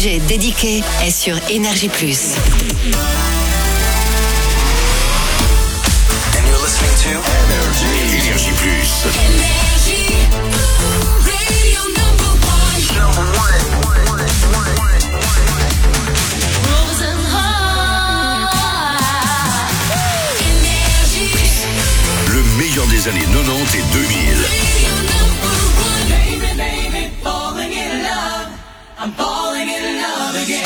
DJ dédié est sur Énergie Plus. And you're listening to Énergie Plus. Énergie, radio number one. Frozen heart. Énergie. Le meilleur des années 90 et 2000. Radio number one. Baby, baby, falling in love. I'm falling in love again.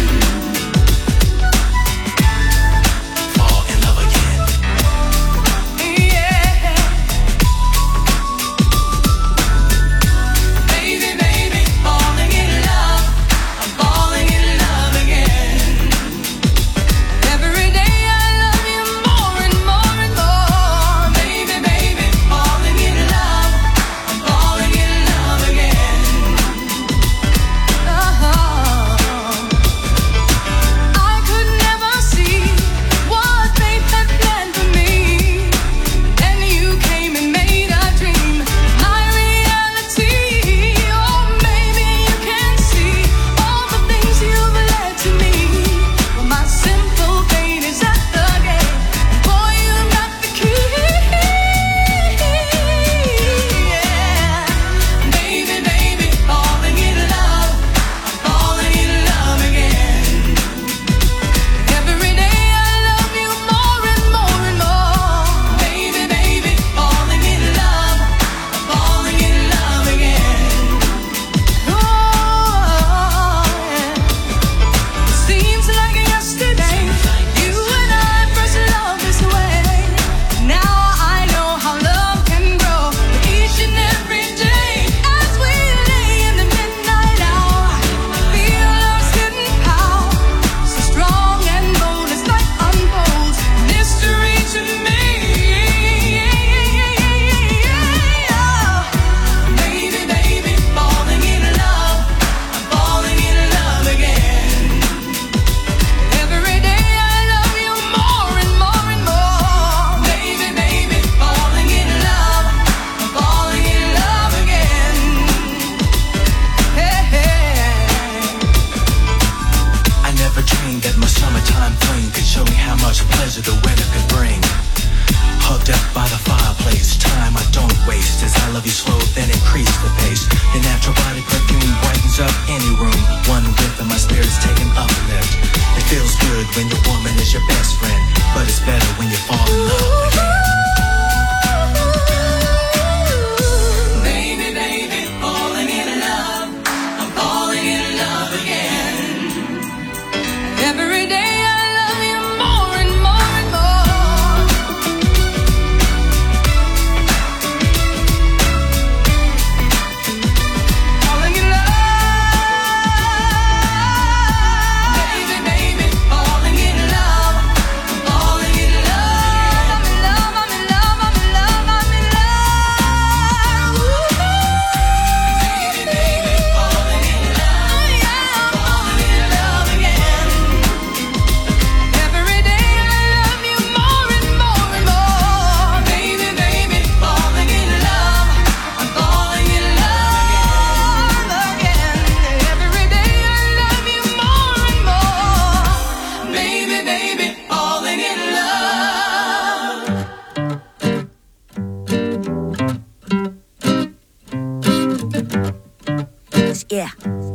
Yeah.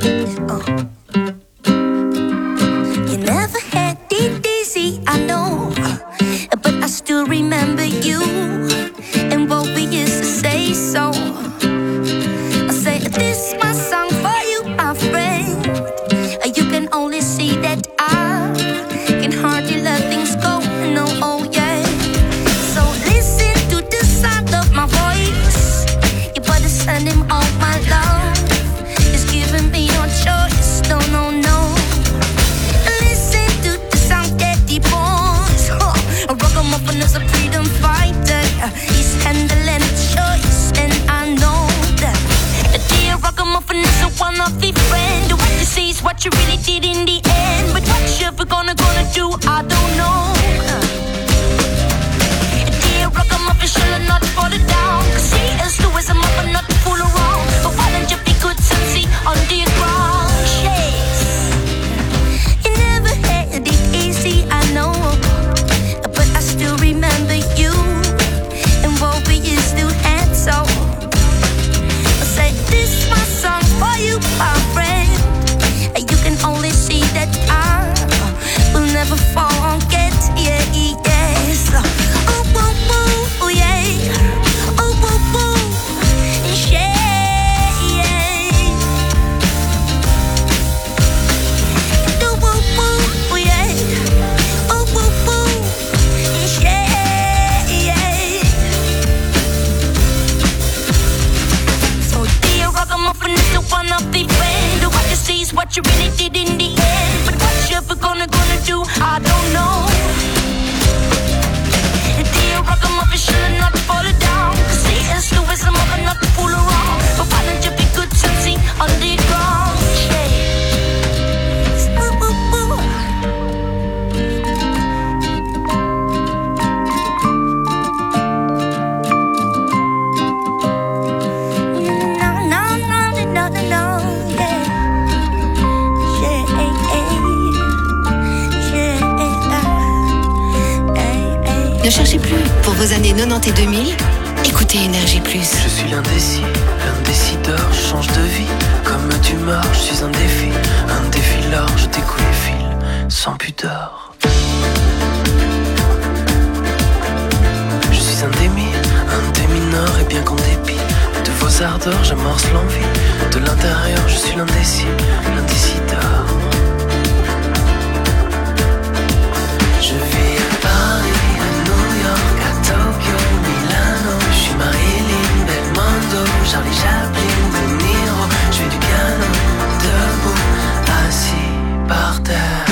You never had it easy, I know, but I still remember you and what we used to say. So I say this is my song for you, my friend. You can only see that I can hardly let things go. No, oh yeah. So listen to the sound of my voice. You better send him all my love. Giving me no choice, no, no, no. Listen to the sound that he pours. A ragamuffin is a freedom fighter. He's handling a choice, and I know that. A dear ragamuffin is a one-of-a friend. What you see is what you really did in the end. But what you're gonna do, I don't know. A dear ragamuffin shall not fall down. Cause he is the wisdom of a not to fool around. But why don't you be good and see on the ground? Chase. Ne cherchez plus. Pour vos années 90 et 2000, écoutez Énergie Plus. Je suis l'indécideur, je change de vie comme d'humeur, je suis un défileur, je découle les fils sans pudeur. Je suis un démineur et bien qu'en dépit de vos ardeurs, j'amorce l'envie. De l'intérieur, je suis l'indécideur. Je vis à Paris, à New York, à Tokyo, Milano. Je suis Marilyn, Belmondo, Charlie Chaplin, De Niro. Je fais du piano, debout, assis par terre.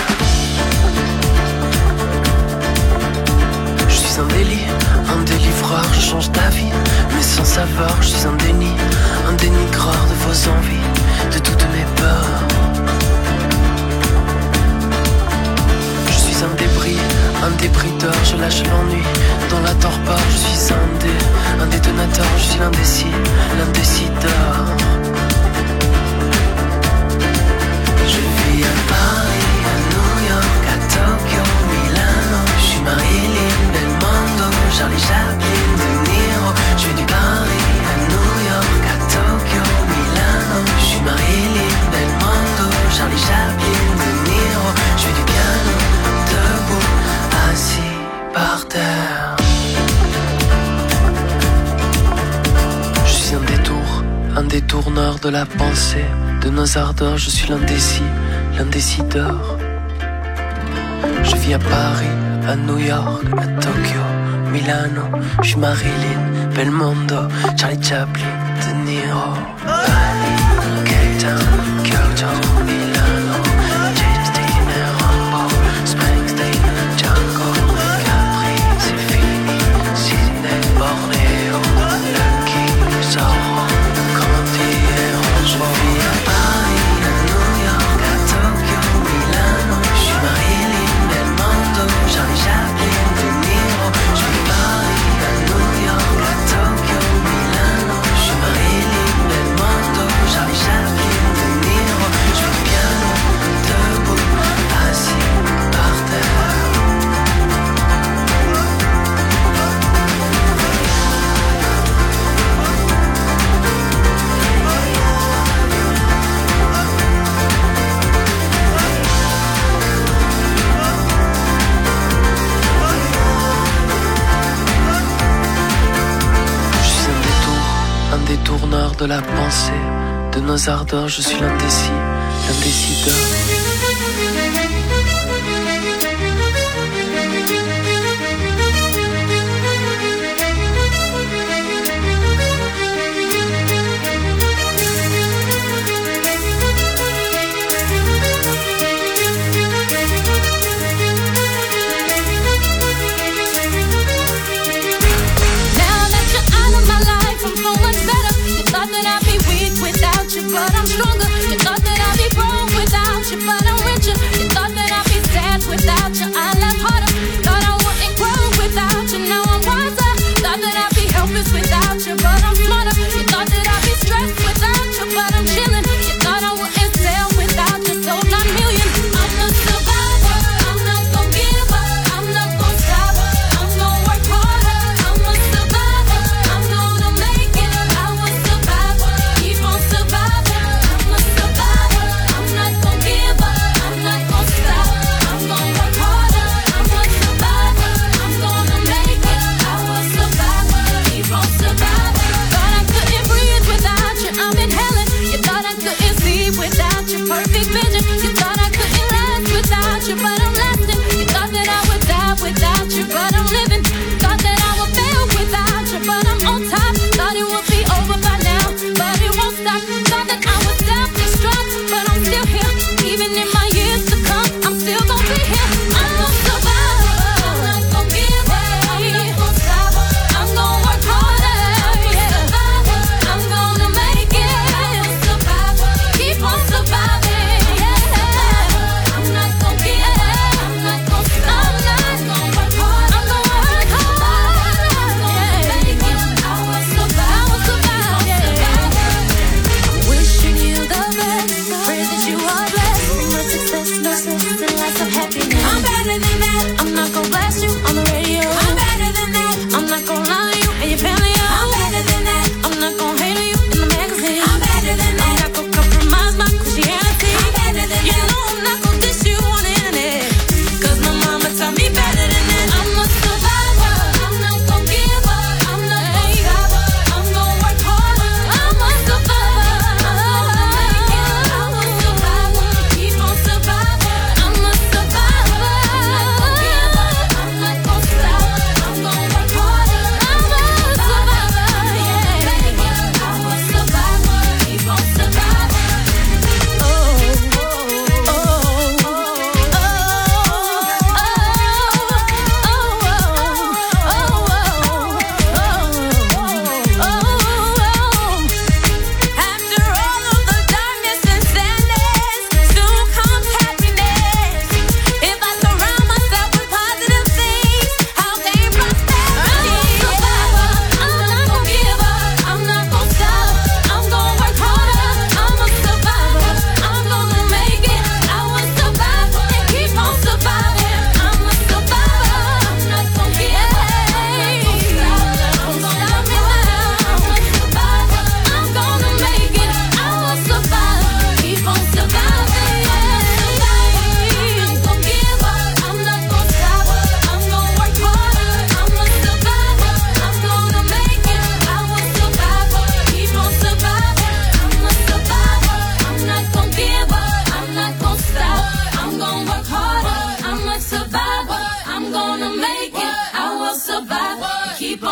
Je suis un délivreur, je change d'avis, mais sans savoir, je suis un dénigreur de vos envies, de toutes mes peurs. Un débrideur, je lâche l'ennui dans la torpeur, je suis un détonateur, je suis l'indécideur. Je vis à Paris, à New York, à Tokyo, Milano. Je suis Marilyn, Belmondo, Charlie Chaplin, De Niro. Je vis du Paris, à New York, à Tokyo, Milano. Je suis Marilyn, Belmondo, Charlie Chaplin, De Niro. Je vis du piano, debout, assis par terre. Je suis un détourneur de la pensée, de nos ardeurs, je suis l'indécideur. Je vis à Paris, à New York, à Tokyo, Milano. Je suis Marilyn, Belmondo, Charlie Chaplin, De Niro. Bali, Cape Town, Kyoto, Milano. James et Rambo, Springsteen, Django, Capri, c'est fini. Sydney, Bornéo, Lucky, Zorro, Candy et Rojo. Je vis à Paris, à New York, à Tokyo, Milano. Je suis Marilyn, Belmondo, Charlie Chaplin, De Niro. Je vis à Paris, à New York, à Tokyo, Milano. Je suis Marilyn, Belmondo, Charlie Chaplin, De Niro. Je fais du piano, debout, assis par terre. Je suis un détourneur de la pensée, de nos ardeurs, je suis l'indécideur. Now that you're out of my life, I'm so much better. You thought that I'd be weak without you, but I'm stronger. You thought that I'd be broke without you, but I'm richer. You thought that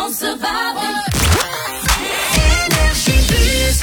don't survive it. Énergie Plus.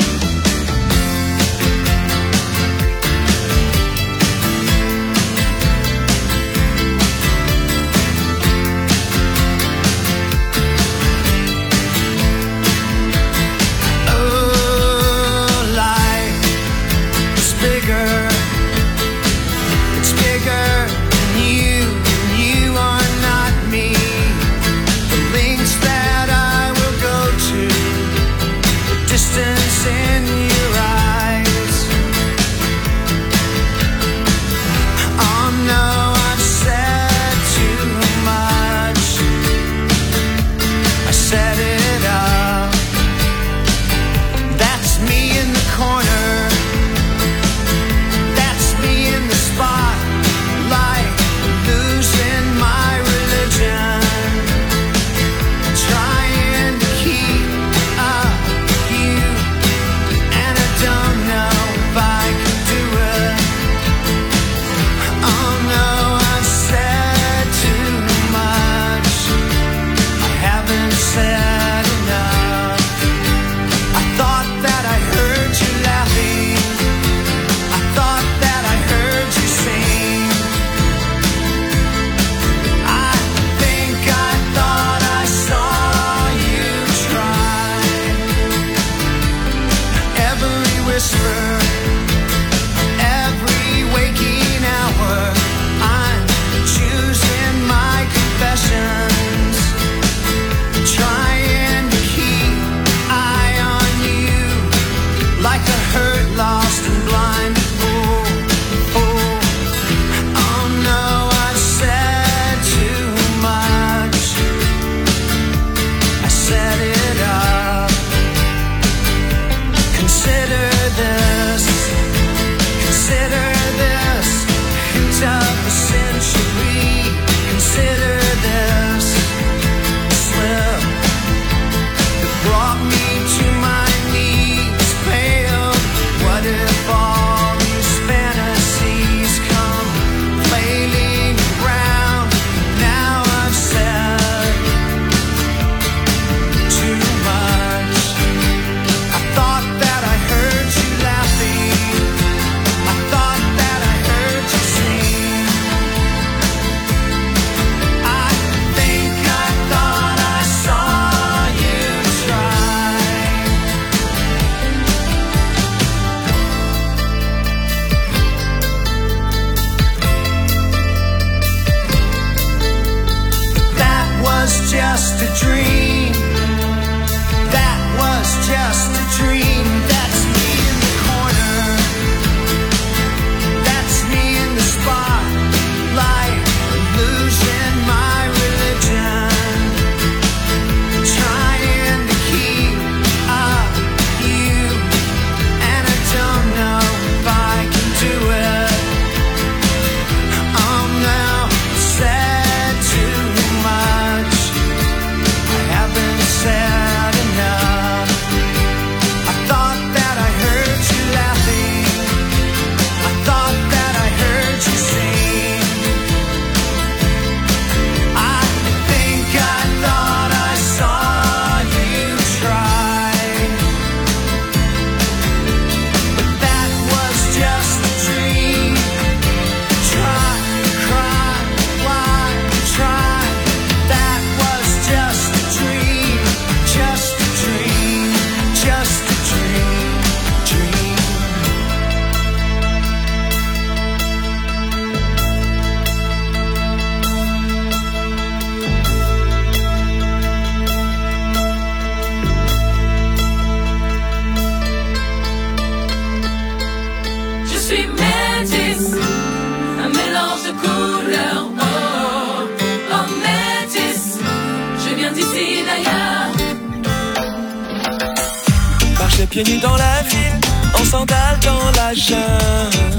Pieds nus dans la ville, en sandales dans la jungle.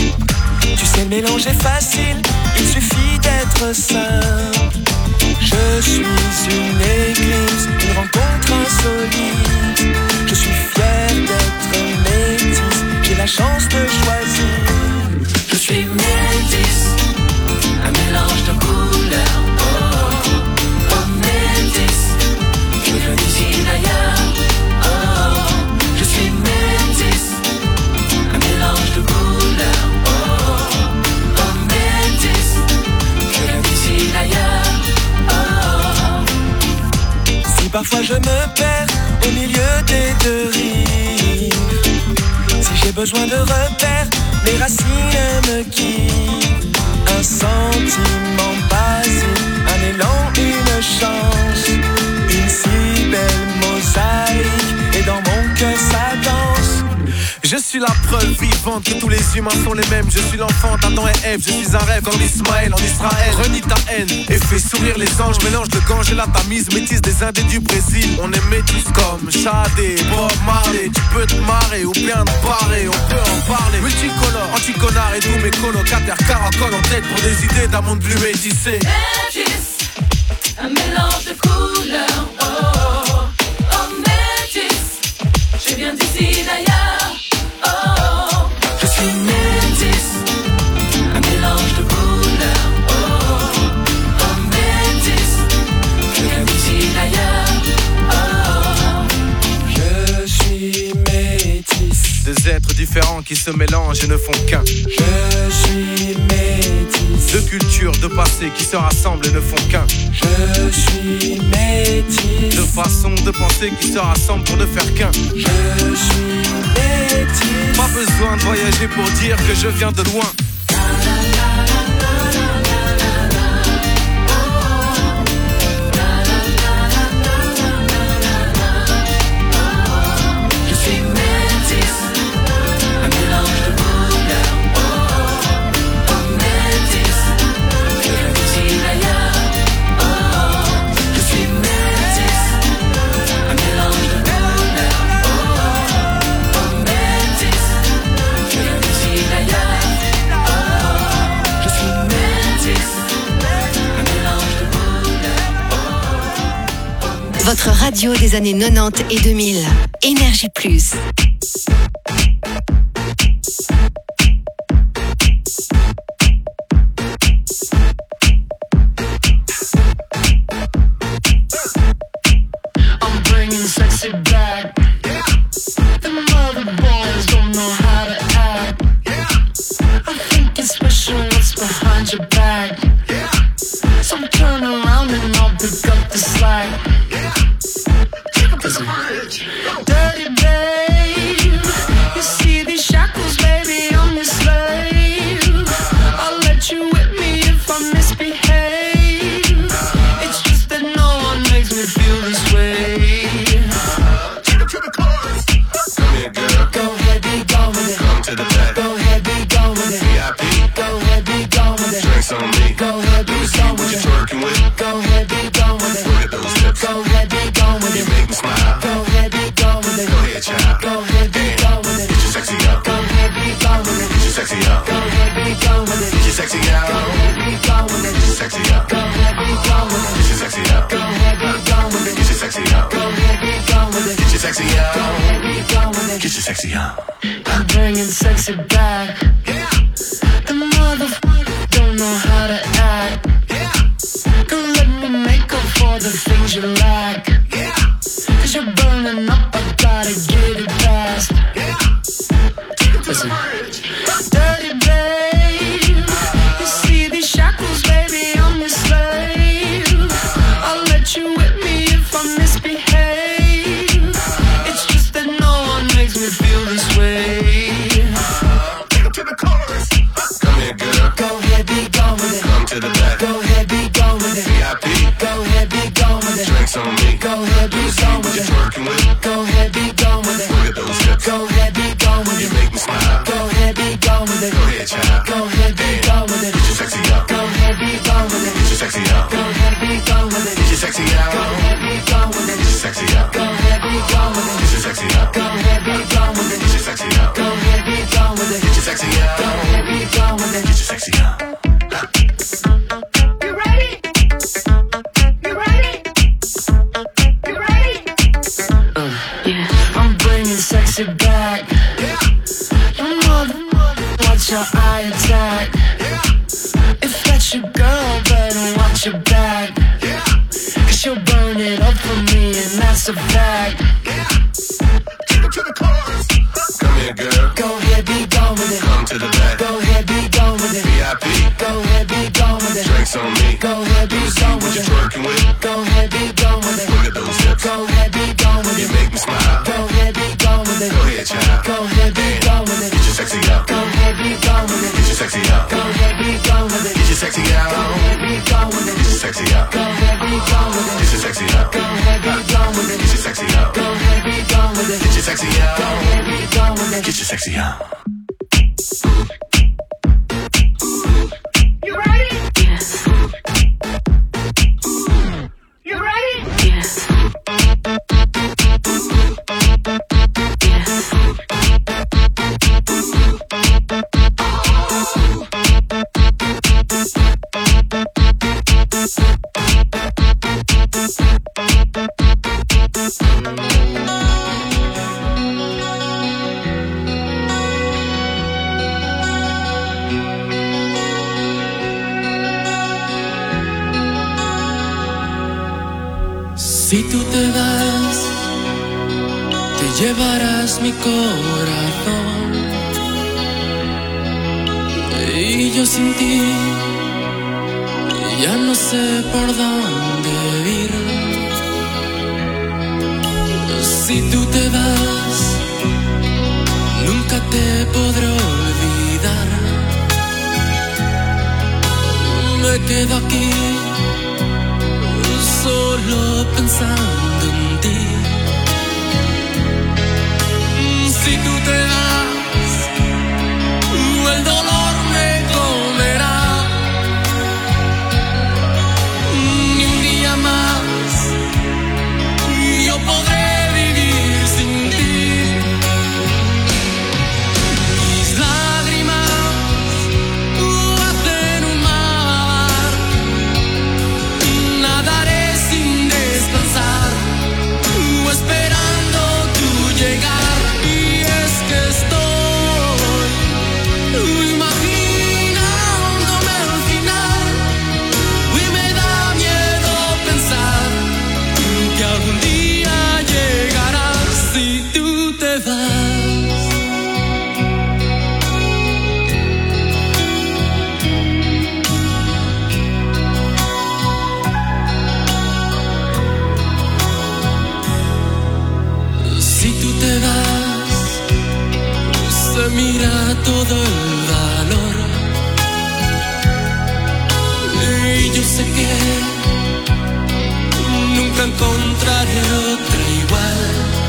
Tu sais, le mélange est facile, il suffit d'être simple. Je suis une église, une rencontre insolite. Je suis fier d'être métisse, j'ai la chance de choisir. Je suis métisse, un mélange de couleurs. Oh, oh, métisse, Parfois je me perds au milieu des deux rives. Si j'ai besoin de repères, les racines me quittent. Un sentiment basique, un élan, une chance, une si belle mosaïque, et dans mon cœur ça danse. Je suis la preuve vivante que tous les humains sont les mêmes. Je suis l'enfant d'Adam et Ève, je suis un rêve comme Ismaël en Israël. Renie ta haine et fais sourire les anges. Mélange de gange et la tamise, métisse des Indes et du Brésil. On est métis comme Shadé, Bob Marley. Tu peux te marrer ou bien te barrer, on peut en parler. Multicolore, anti-connard et tous mes colocataires caracolent en tête pour des idées d'un monde plus métissé. Métis, un mélange de couleurs. Oh, oh, métis, je viens d'ici d'ailleurs. Je suis métis, un mélange de couleurs. Oh, oh, métis, je viens d'ici d'ailleurs. Oh, je suis métis. Deux êtres différents qui se mélangent et ne font qu'un. Je suis métis. Deux cultures, deux passés qui se rassemblent et ne font qu'un. Je suis métis. Deux façons de penser qui se rassemblent pour ne faire qu'un. Je suis métis. Pas besoin de voyager pour dire que je viens de loin. je suis métis, un mélange de couleurs. Oh, oh, métis, je viens d'ici d'ailleurs. Oh, je suis métis, un mélange de couleurs. Oh, oh, métis, je viens d'ici d'ailleurs. Oh, je suis métis, un mélange de couleurs. Votre radio des années 90 et 2000. Énergie Plus. I'm bringing sexy back. Them other boys don't know how to act. I think it's special what's behind your back. So turn around and I'll pick up the slack. Listen. Dirty babe, you see these shackles, baby, I'm your slave. I'll let you whip me if I misbehave. It's just that no one makes me feel this way. Take it to the chorus. Come here, girl. Go ahead, be gone with it. Come to the back. Go ahead, be gone with it. VIP. Go ahead, be gone with it. Drinks on me. Go ahead, be gone with it. Twerking with. Go ahead, be gone with it. Look at those hips. Go ahead, be gone with it. You make me smile. Go ahead, be gone with it. Go ahead, child. Go ahead, be gone with it. Get your sexy up. Go ahead, be gone with it. Get your sexy up. Go ahead, be gone with it. Get your sexy out. Go ahead, be gone with it. Get your sexy up. Go ahead, be gone with it. Get your sexy up. Go ahead, be gone with it. Get your sexy up. Go ahead, be gone with it. Get your sexy up. Go ahead, be gone with it. Get your sexy up. I'm bringing sexy back. The motherfuckers don't know how to act. Don't let me make up for the things you lack. Cause you're burning up, I gotta get it fast. Listen. Dirty babe, you see these shackles, baby, I'm your slave. I'll let you whip me if I misbehave. It's just that no one makes me feel this way. Take it to the chorus. Come here, girl. Go ahead, be gone with it. Come to the back. Go ahead, be gone with it. VIP. Go ahead, be gone with it. Drinks on me. Go ahead, be gone with it. Twerking with. Go ahead, be gone with it. Look at those hips. Go ahead, be gone with it. You make me smile. Go ahead, be gone with it. Go ahead, child. Go ahead, be gone with it. Get your sexy up. Go ahead, be gone with it. Get your sexy up. Go ahead, be gone with it. Get your sexy out. Go ahead, be gone with it. Get your sexy up. Go ahead, be gone with it. Get your sexy up. Go ahead, be gone with it. Get your sexy up. Go ahead, be gone with it. Get your sexy up. Go ahead, be gone with it. Get your sexy up. You ready? You ready? You ready? I'm bringing sexy back. Your mother, watch your eye attack. If that's your girl, better watch your back. Cause she'll burn it up for me, and that's a fact. Take it to the chorus. Come here, girl. Go ahead, be gone with it. Come to the back. Go ahead, be gone with it. VIP. Go ahead, be gone with it. Drinks on me. Go ahead, be gone with it. What you twerking with? Go ahead, be gone with it. Look at those hips. Go sexy out. Go heavy, gone with it. Get your sexy out. Go heavy, gone with it. Get your sexy out. Go heavy, gone with it. Get your sexy out. You ready? Yes. You ready? Yes. Si tú te vas, te llevarás mi corazón. Y yo sin ti ya no sé por dónde ir. Si tú te vas, nunca te podré olvidar. Me quedo aquí solo pensando en ti. Si tú te vas, el dolor me comerá. Ni un día más yo podré vivir sin ti. Mis lágrimas hacen un mar. Nadaré sin descansar, esperando tu llegar. Y es que estoy imaginándome al final, y me da miedo pensar que algún día llegarás si tú te vas. Si tú te vas, se mira todo el valor. Y yo sé que nunca encontraré otra igual.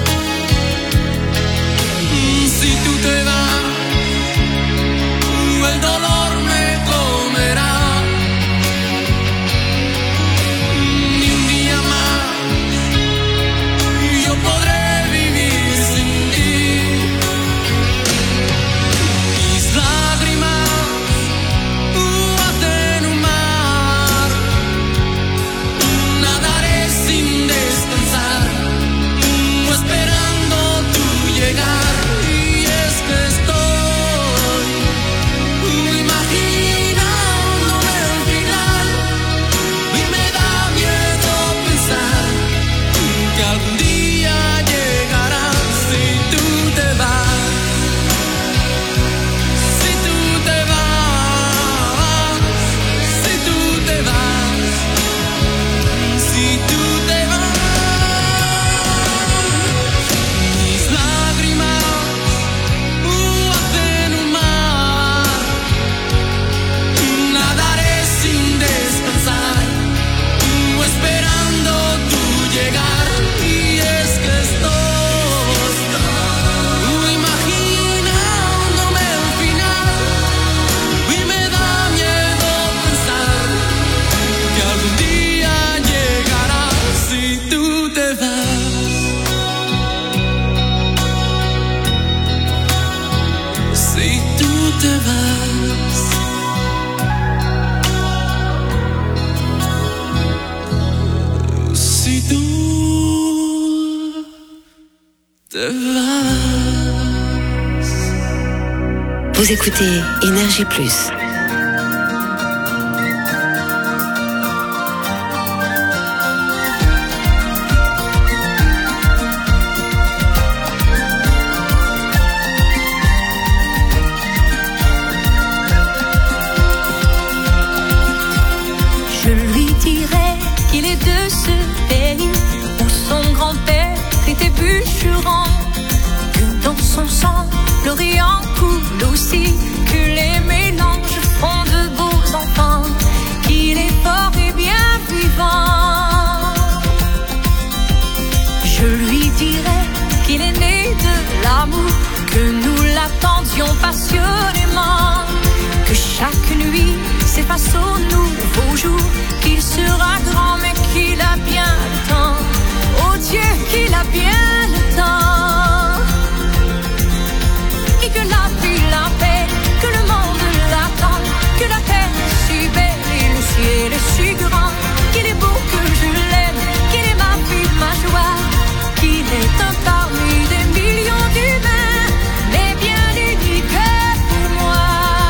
Si tú te vas, el dolor me comerá. Ni un día más yo podré vivir sin ti. Mis lágrimas hacen un mar. Nadaré sin descansar, esperando tu llegar. Y es que estoy imaginándome al final, y me da miedo pensar que algún día llegarás si tú te vas. Si tú te vas, si tú te vas, si tú te vas. Mis lágrimas hacen un mar. Nadaré sin descansar, esperando tu llegar. Y es que estoy imaginándome al final, y me da miedo pensar que algún día llegarás si tú te vas. Si tú te vas. Si tú te vas. Vous écoutez Énergie Plus. Je lui dirai qu'il est de ce pays où son grand-père était bûcheron, que dans son sang l'Orient coule aussi, que les mélanges dirai qu'il est né de l'amour, que nous l'attendions passionnément, que chaque nuit s'efface au nouveau jour, qu'il sera grand mais qu'il a bien le temps. Oh Dieu, qu'il a bien le temps. Et que la vie, la paix, que le monde l'attend, que la terre est si belle et le ciel est si grand, qu'il est beau, que je l'aime, qu'il est ma vie, ma joie, qu'il est un parmi des millions d'humains, mais bien unique pour moi.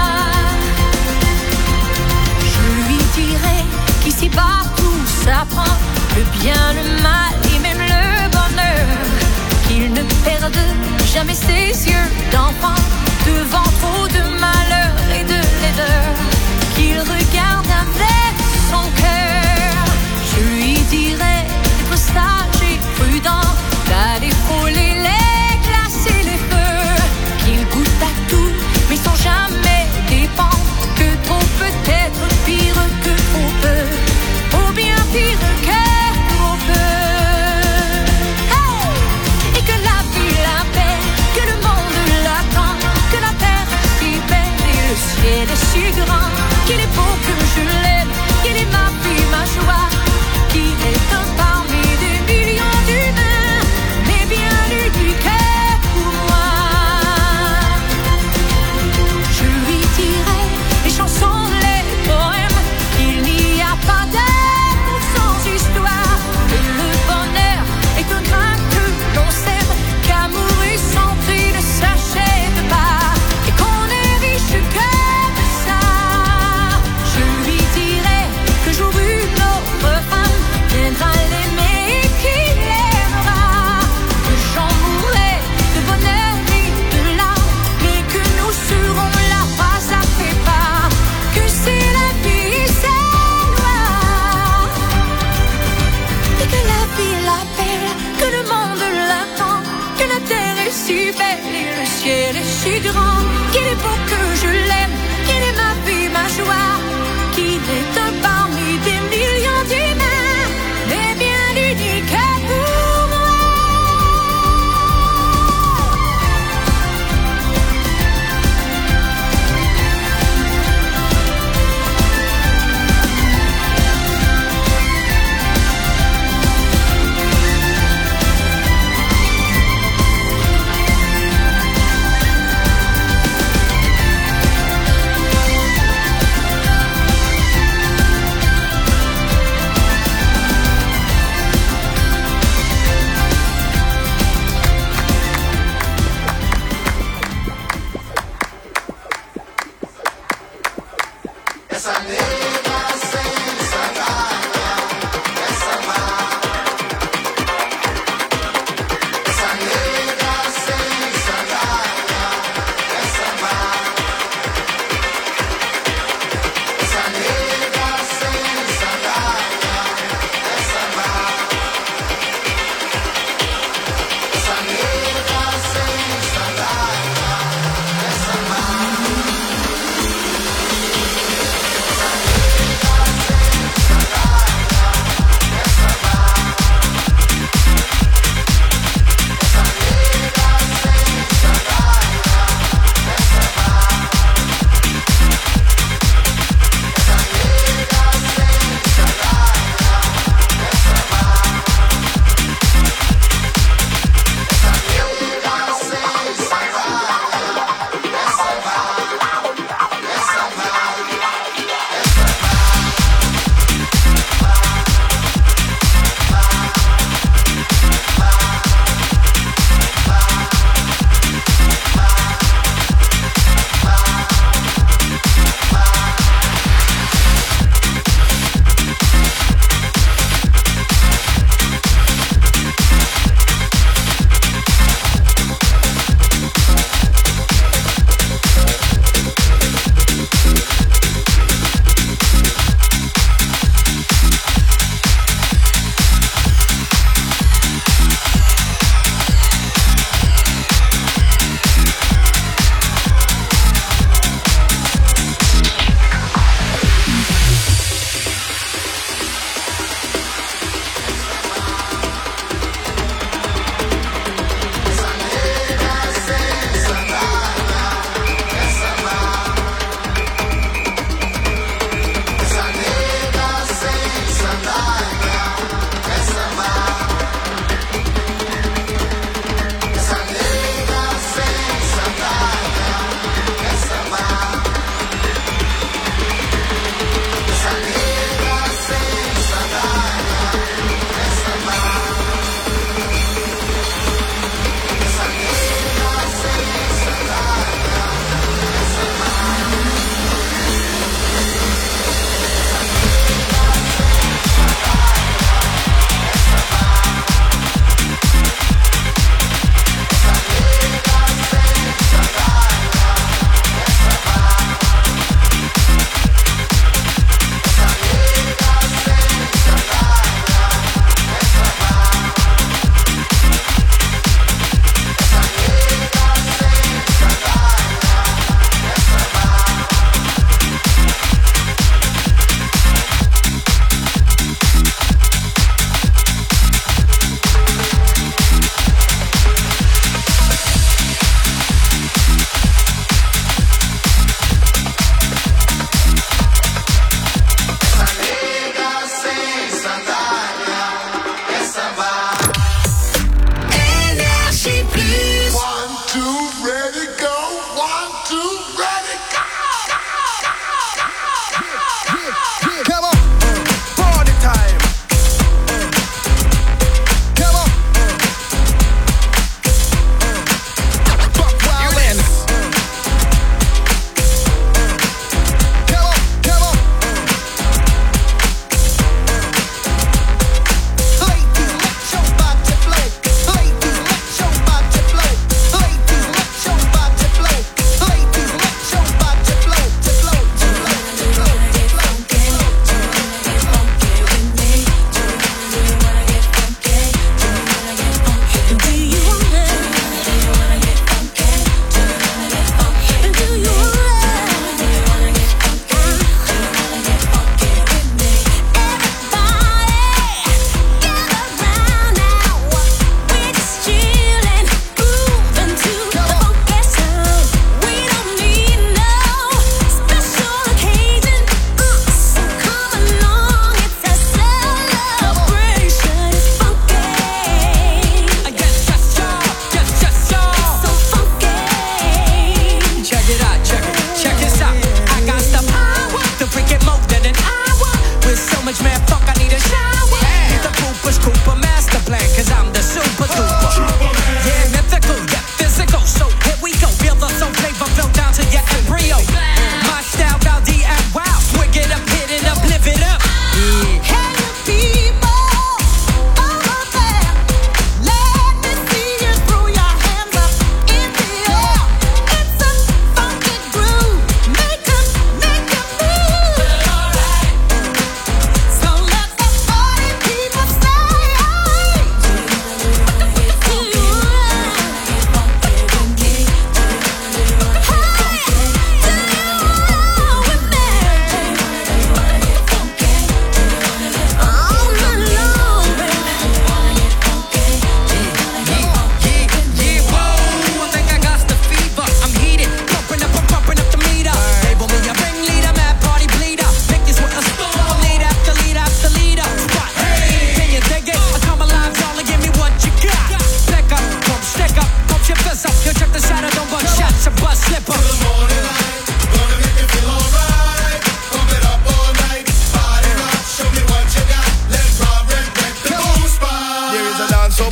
Je lui dirai qu'ici-bas tout s'apprend, le bien, le mal et même le bonheur, qu'il ne perde jamais ses yeux d'enfant devant trop de malheur et de laideur, qu'il regarde avec son cœur. Je lui dirai d'être sage et prudent, d'aller frôler les glaces et les feux, qu'il goûte à tout mais sans jamais dépendre, que trop peut être pire que trop peu, ou bien pire que trop peu. Hey! Et que la vie, la paix, que le monde l'attend, que la terre est si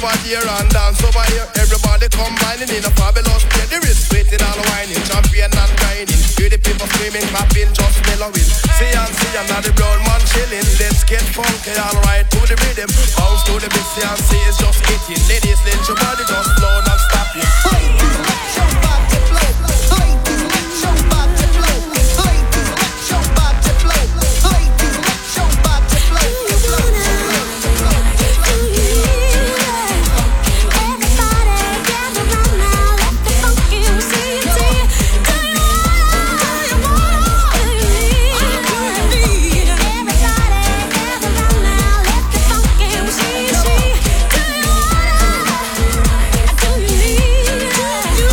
over here and dance over here. Everybody combining in a fabulous play. The wrist splitting and whining, champion and grinding. Hear the people screaming, clapping, just mellowing. See and now the brown man chilling. Let's get funky and right to the rhythm. Bounce to the beat, see and see it's just hitting. Ladies, let your body just flow non-stop. Ladies, let your body flow. Ladies, let your body flow. Ladies, let your body flow. Ladies, let your body flow. Do you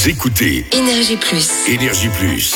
Vous écoutez Énergie Plus. Énergie Plus.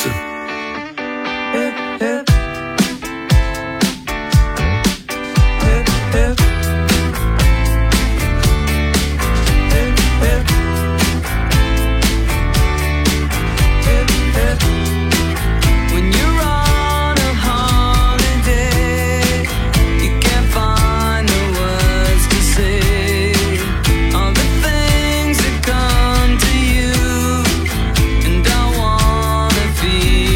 Feel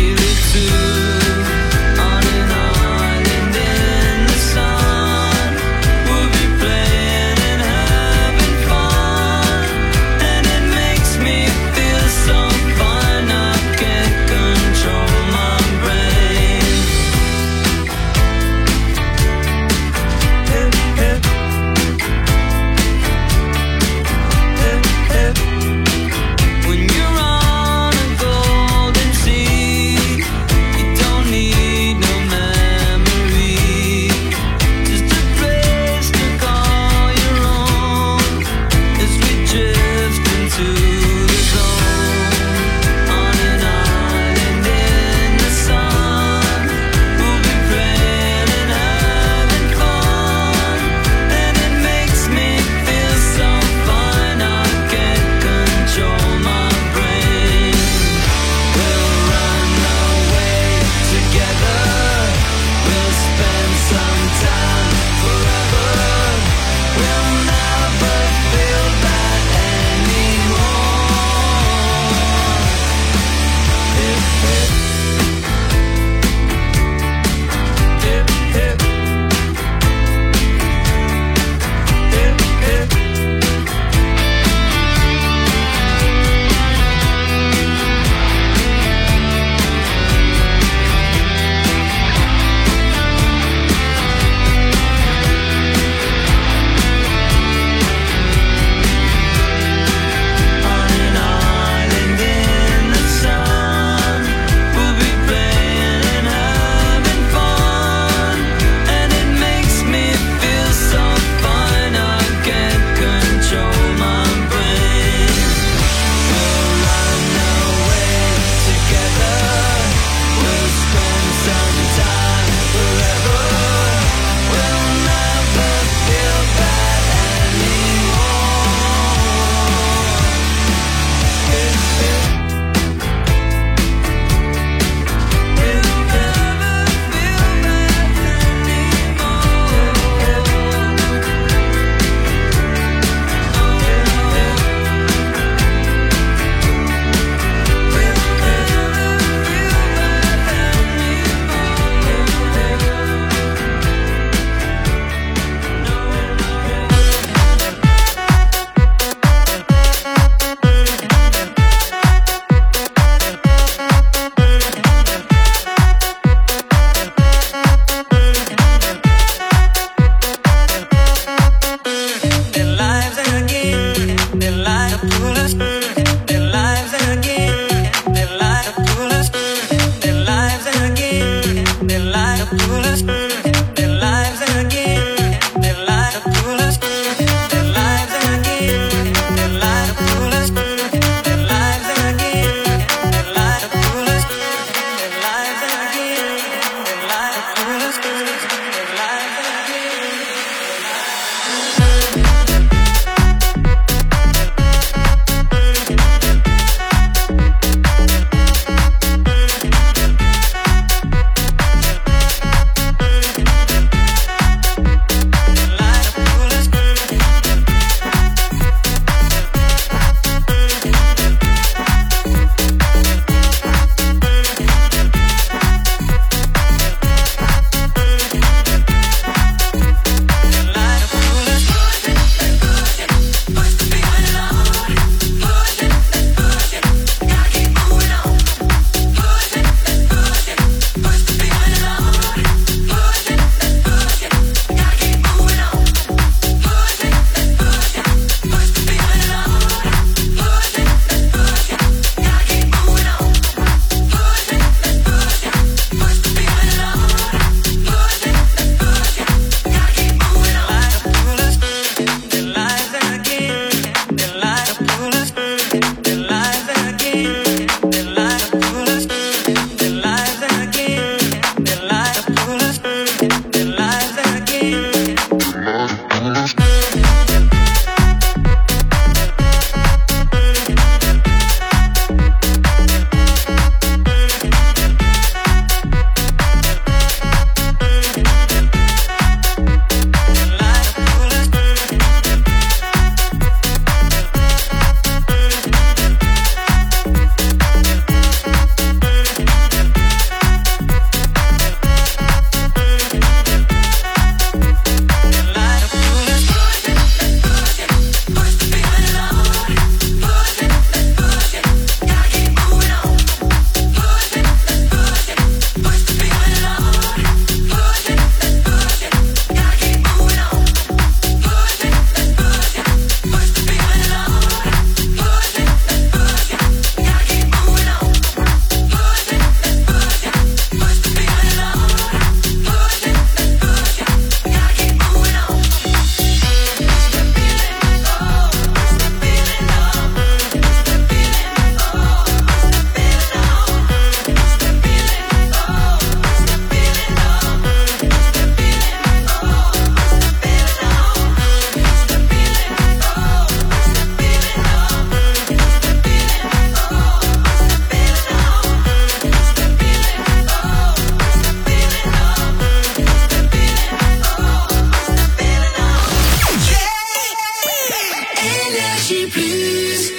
Énergie Plus.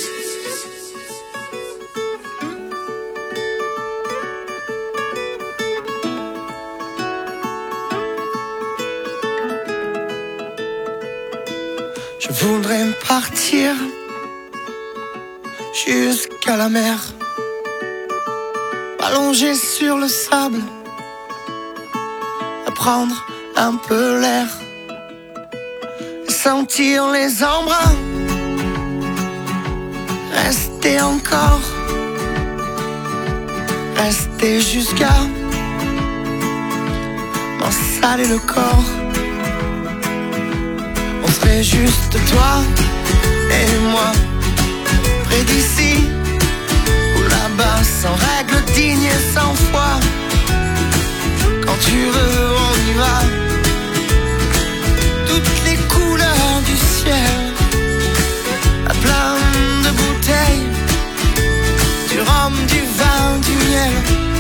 Je voudrais partir jusqu'à la mer, m'allonger sur le sable, prendre un peu l'air, sentir les embruns, rester encore, rester jusqu'à m'en saler le corps. On serait juste toi et moi, près d'ici ou là-bas, sans règles, dignes et sans foi. Quand tu veux, on y va. Toutes les couleurs du ciel, à plein de bouteilles, du rhum, du vin, du miel.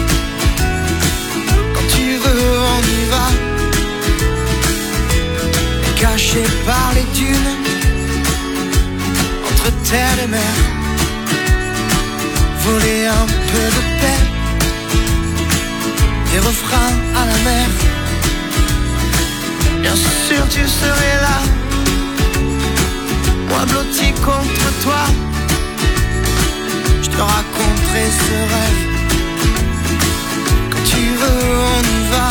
Quand tu veux, on y va. Caché par les dunes, entre terre et mer, voler un peu de paix, des refrains à la mer. Bien sûr tu serais là, moi blotti contre toi. Je te raconterai ce rêve. Quand tu veux, on y va.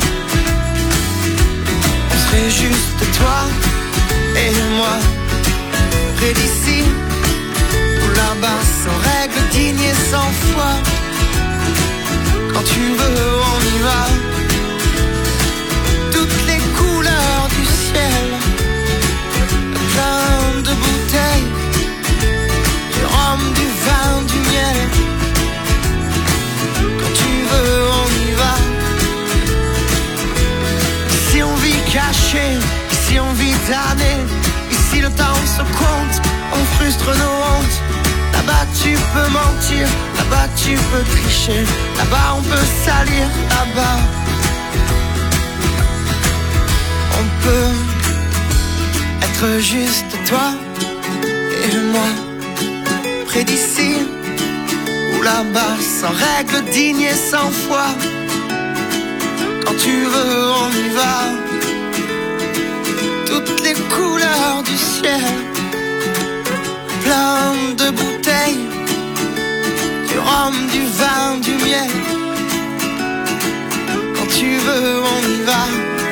On serait juste toi et moi, près d'ici ou là-bas, sans règles, dignes et sans foi. Quand tu veux, on y va. Toutes les couleurs du ciel, plein de bouteilles, du rhum, du vin, du miel. Quand tu veux, on y va. Ici on vit caché, ici on vit damné. Ici le temps se compte, on frustre nos hontes. Là-bas tu peux mentir, là-bas tu peux tricher, là-bas on peut salir, là-bas on peut être juste toi et moi, près d'ici ou là-bas, sans règles, dignes et sans foi. Quand tu veux, on y va. Toutes les couleurs du ciel, plein de bouteilles, du rhum, du vin, du miel. Quand tu veux, on y va.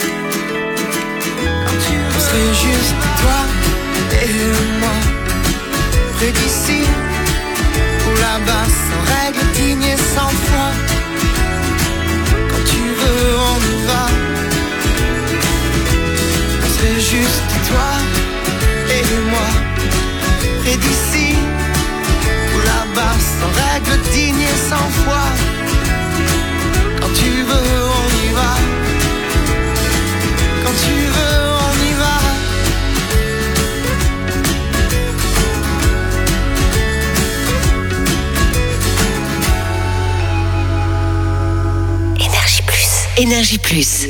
Quand tu veux, on serait juste toi et moi, près d'ici ou là-bas, sans règles, dignes et sans foi. Quand tu veux, on y va. On serait juste toi et moi, près d'ici ou là-bas, sans règles, dignes et sans foi. Quand tu veux, on y va. Quand tu veux, on y va. Énergie Plus. Énergie Plus.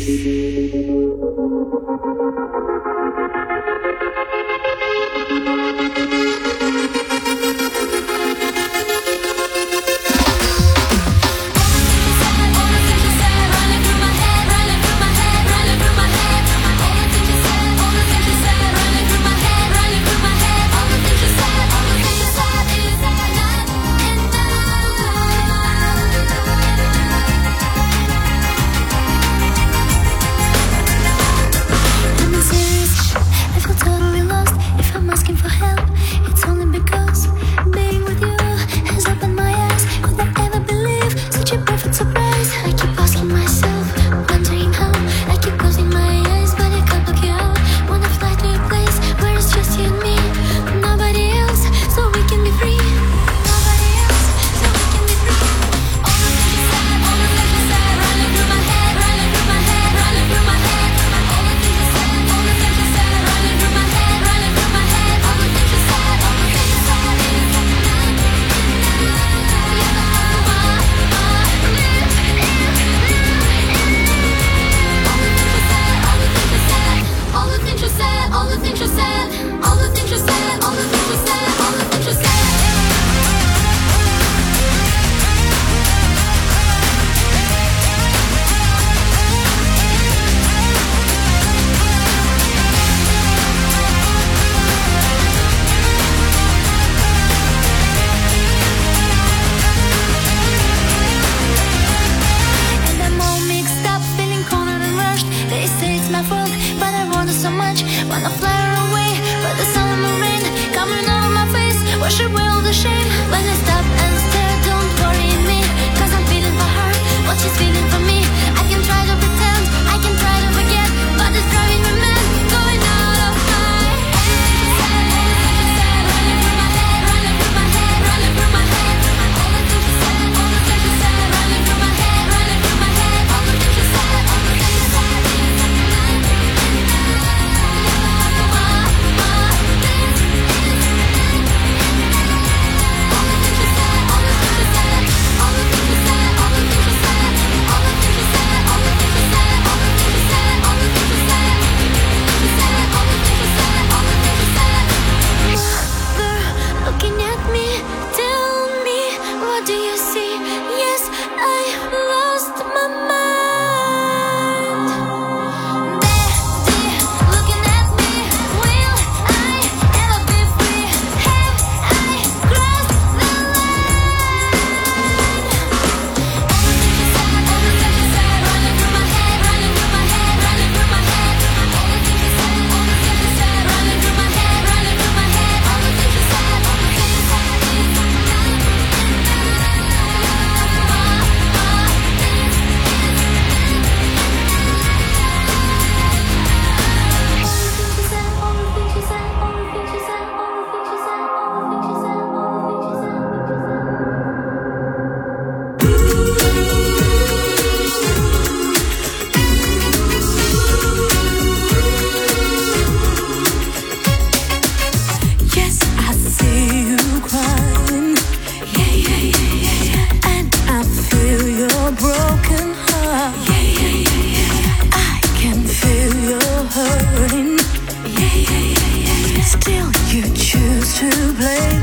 wash away all the shame. When I stop and stare, don't worry me, 'cause I'm feeling for her what she's feeling for me. I can try to pretend, I can try to forget, but it's driving me mad, going out of my head. Running through my head, running through my head, running through my head. All the things she said, all the things she said, running through my head, running through my head. All the things she said, all the things she said. Looking at me, tell me, what do you see? Yes, I lost my mind. Daddy, looking at me, will I ever be free? Have I crossed the line? All the things you said, all the things you said, running through my head, running through my head, running through my head. All the things you said, all the things you said, running through my head, running through my head. All the things you said. Yes, I see you crying. And I feel your broken heart. I can feel your hurting. Still you choose to blame